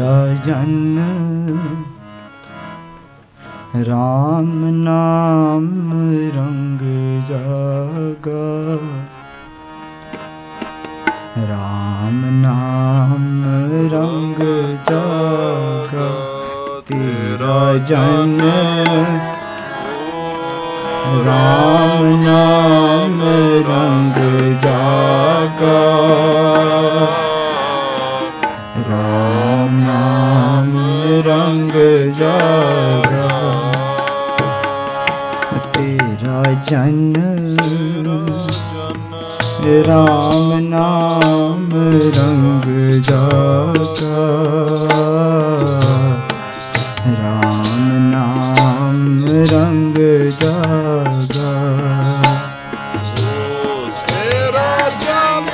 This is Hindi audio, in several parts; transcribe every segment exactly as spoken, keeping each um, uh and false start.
तेरा जन्म राम नाम रंग जागा, राम नाम रंग जागा। तेरा जन्म राम नाम रंग जागा, राम नाम रंग जागा। तेरा जन्म राम नाम रंग जागा, राम नाम रंग जागा। तेरा जन्म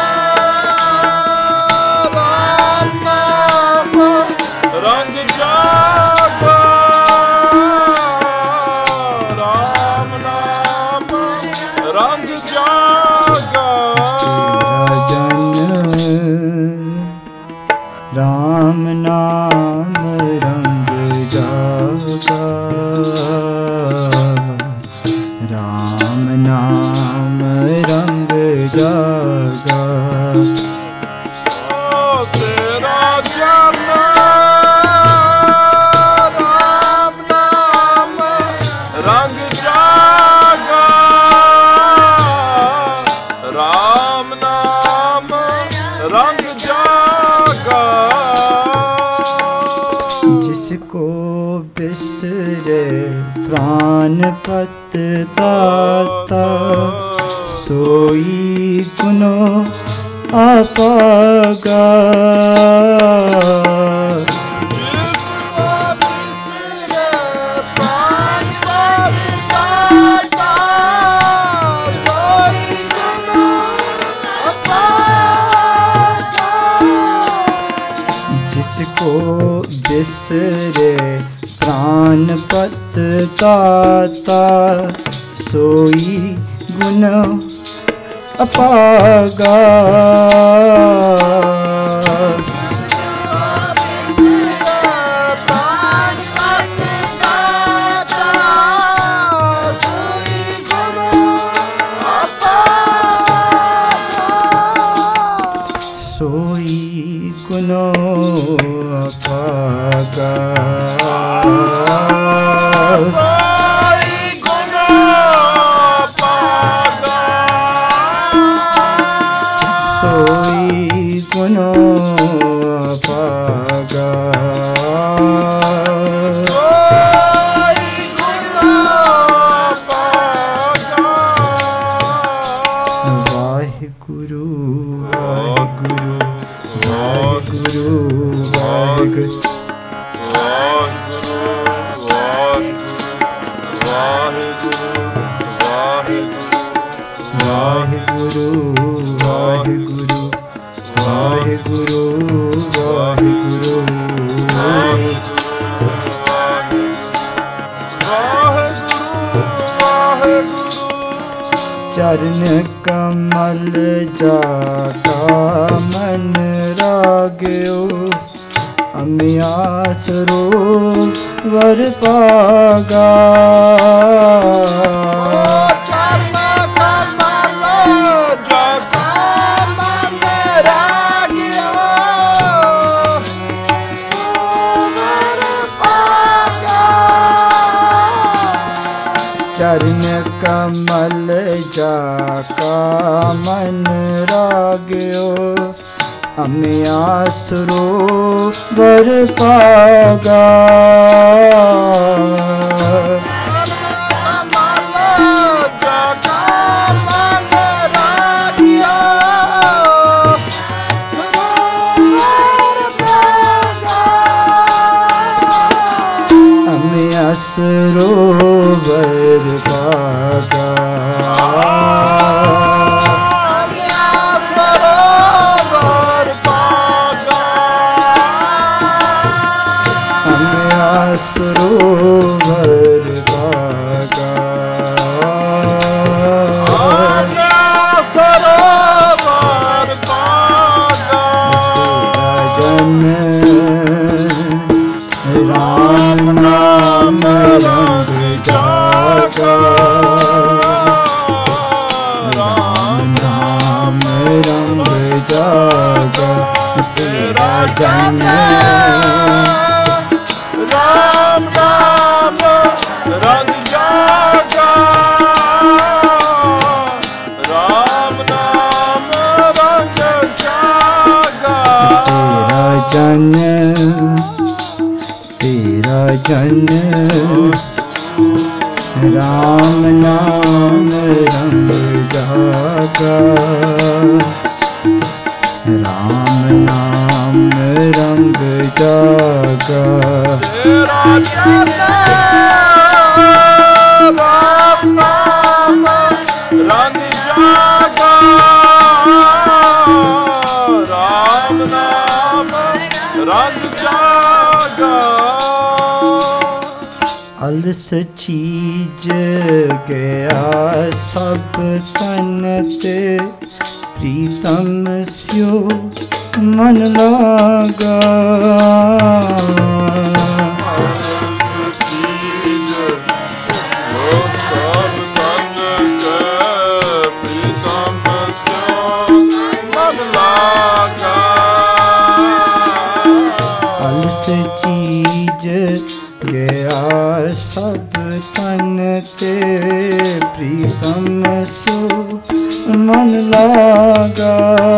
राम नाम रंग जागा, राम नाम रंग जागा। राम नाम रंग जागा, राम नाम रंग जागा। ओ तेरा जन्म राम नाम रंग जागा, राम नाम रंग जागा। जिसको बिसरे प्राण पत दाता, सोई गुनो अपागा। जिसको बिसरे प्राण पत दाता, सोई गुनो अपागा। जिसको बिसरे प्राण पत दाता, सोई गुण अपागा। सोई गुनो अपागा, सोई गुनो अपागा, सोई गुनो अपागा। सोई गुनो अपागा। वाहिगुरु वाहिगुरु वाहिगुरु वाहिगुरु। वाहिगुरु वाहिगुरु वाहिगुरु वाहिगुरु। चरण कमल जाका मन राग्यो, अमिया सरोवर पागा। चरण कमल जाका मन राग्यो, अमिया सरोवर पागा। अमिया सरोवर पागा। सरोवर पागा। सरोवर पागा। तेरा जन्म राम नाम रंग जागा, राम नाम रंग जागा। तेरा जन तेरा जन राम नाम रंग जागा, राम नाम रंग जागा। तेरा जन राम नाम रंग जागा, राम नाम रंग जागा। अलस चीज गया सब तन ते, प्रीतम स्यो मन लागा। अलस चीज गया सब तन ते, प्रीतम सो मन लागा।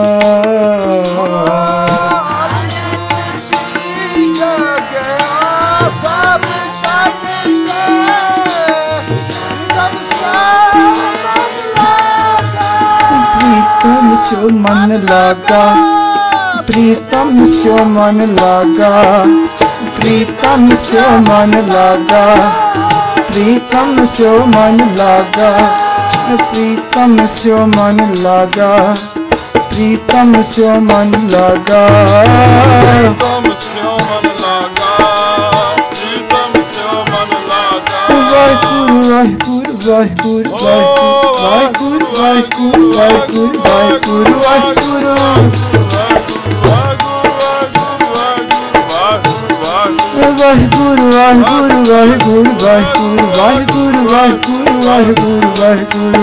प्रीतम सो मन लागा, प्रीतम सो मन लागा, प्रीतम सो मन लागा, प्रीतम सो मन लागा, प्रीतम सो मन लागा, प्रीतम सो मन लागा। प्रीतम सो मन लागा, प्रीतम सो मन लागा। वाहिगुरु वाहिगुरु वाहिगुरु वाहिगुरु वाहिगुरु वाहिगुरु वाहिगुरु वाहिगुरु वाहिगुरु वाहिगुरु वाहिगुरु वाहिगुरु वाहिगुरु वाहिगुरु वाहिगुरु वाहिगुरु।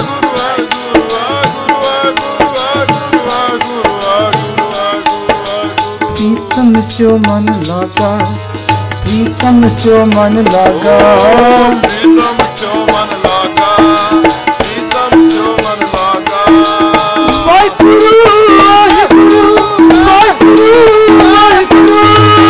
प्रीतम सो मन लागा, प्रीतम सो मन लागा, प्रीतम सो मन लागा, प्रीतम सो मन लागा। वाहिगुरु वाहिगुरु वाहिगुरु वाहिगुरु।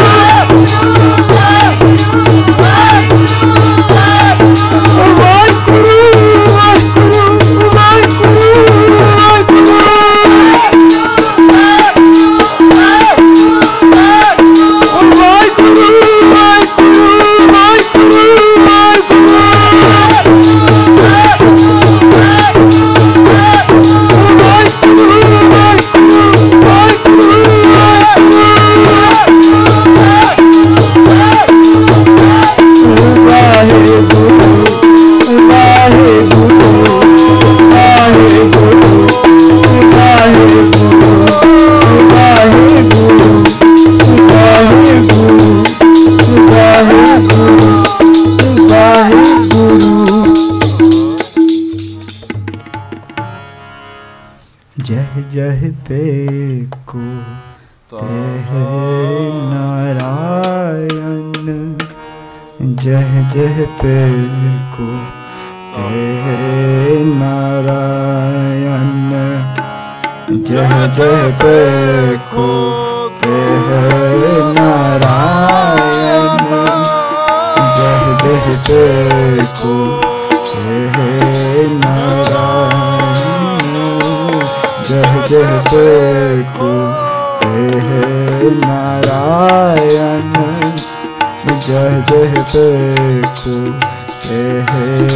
जह जह पे को तेह नारायण, जह जह पे को तेह नारायण, जह जह पे को तेह नारायण, जह जह पे को तेह नारायण, जह जह पे को तेह नारायण, जह जह पे को तेह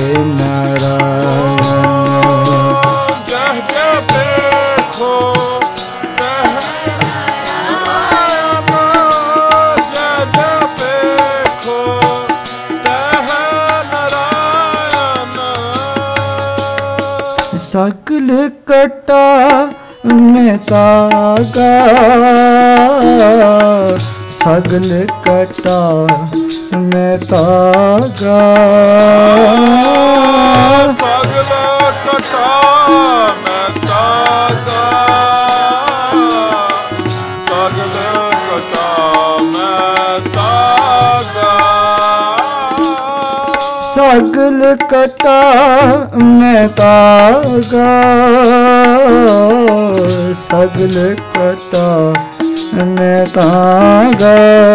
नारायण। जह जह पे को तेह नारायण, जह जह पे को तेह नारायण। सकल कटा में तागा, सगल कटा में तागा, सगल कटा में तागा, सगल कटा सगल कटा मैं तागा, सगल कटा मैं तागा,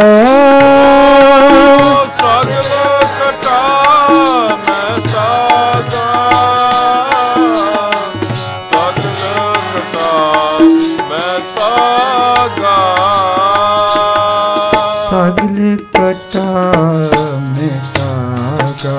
सगल कटा मैं तागा, सगल कटा मैं तागा, सगल कटा मैं तागा,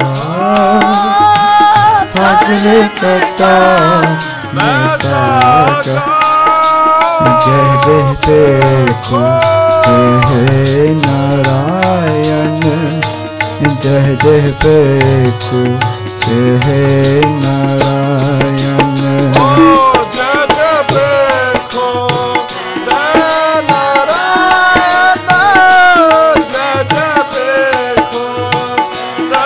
सगल कटा मैं तागा। जय जय देखो हे नारायण, जय जय देखो हे नारायण, जय जय देखो हे नारायण, जय जय देखो हे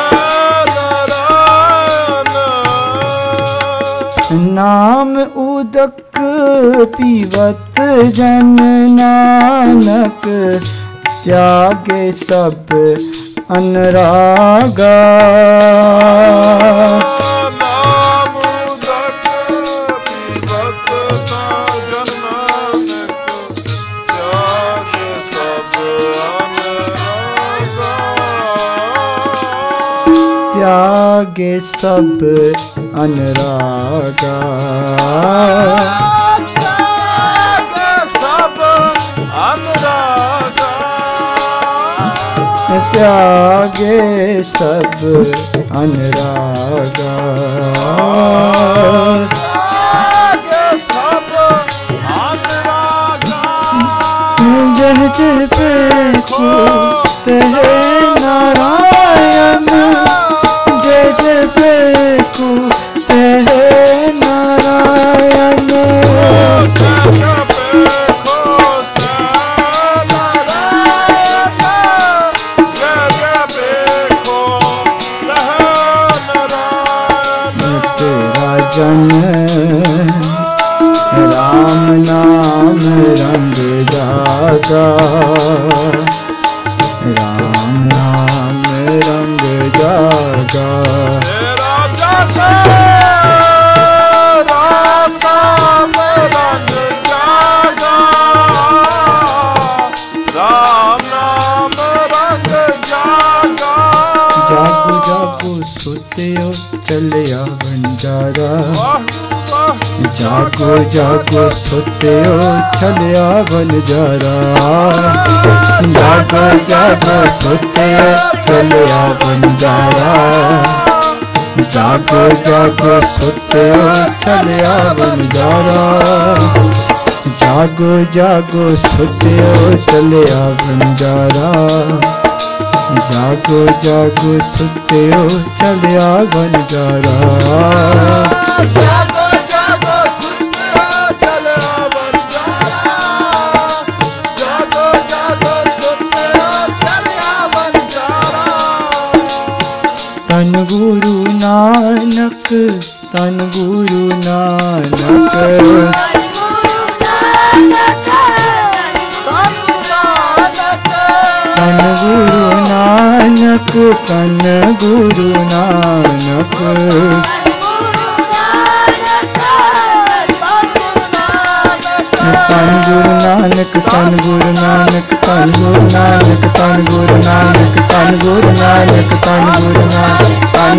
नारायण। नाम उदक पीवत जन नानक, त्यागे सब अनुरागा, नाम उदक पीवत जन नानक, त्यागे सब अनुरागा, त्यागे सब अनुरागा, त्यागे सब अनुरागा, त्यागे सब अनुरागा, जय जय देखो हे नारायण, जय जय देखो हे नारायण, जन राम नाम रंग जागा, राम नाम रंग जागा, तेरा जन राम नाम रंग जागा, राम नाम रंग जागा, जागो जागो सुत्यो चलिया बंजारा, जागो जागो सुत्यो चलिया बंजारा, जागो जागो सुत्यो चलिया बंजारा, जागो जागो सुत्यो चलिया बंजारा, जागो जागो सुत्यो चलिया बंजारा, जागो जागो सुत्यो चलिया बंजारा, जागो जागो सुत्यो चलिया बंजारा, जागो जागो सुत्यो चलिया बंजारा। तन गुरु नानक, तन गुरु नानक, तन गुरु नानक, तन गुरु नानक, तन गुरु नानक, तन गुरु नानक, तन गुरु नानक, तन गुरु नानक, तन गुरु नानक, तन गुरु नानक, तन